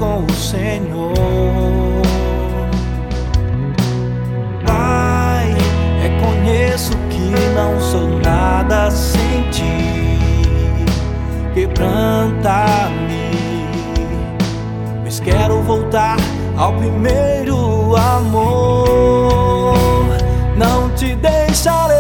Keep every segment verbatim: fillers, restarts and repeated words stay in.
com o Senhor. Pai, reconheço que não sou nada sem ti. Quebranta-me, pois quero voltar ao primeiro amor. Não te deixarei,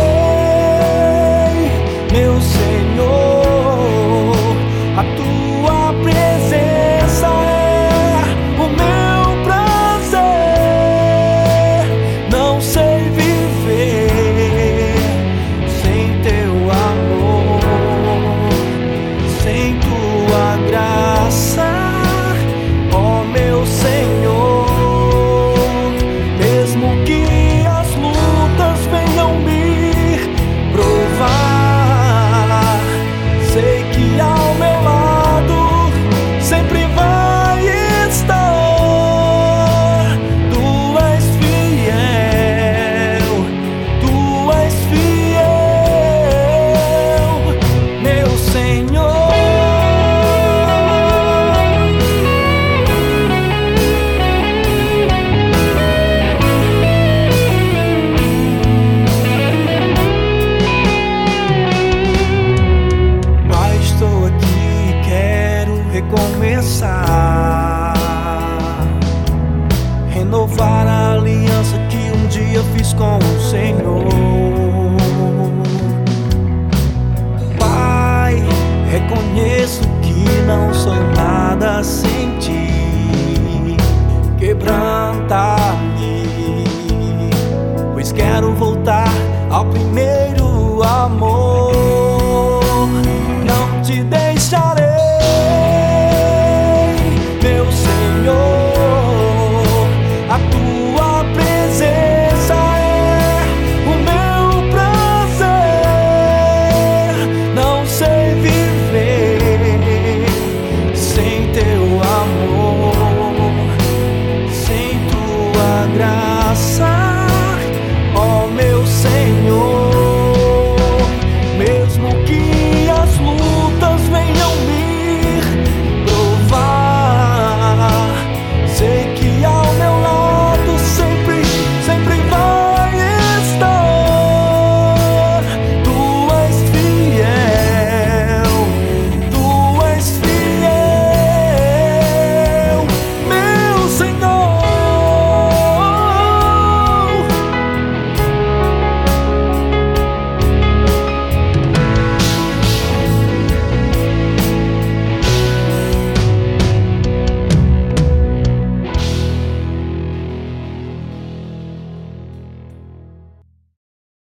meu Senhor. A tua presença é o meu prazer. Não sei viver sem teu amor, sem tua graça, ó meu Senhor. Mesmo que as lutas venham me provar, sei que ao meu lado sempre vai estar. Tu és fiel, tu és fiel, meu Senhor. Recomeçar, renovar a aliança que um dia fiz com o Senhor. Pai, reconheço que não sou nada sem ti. Quebranta-me, pois quero voltar ao primeiro amor.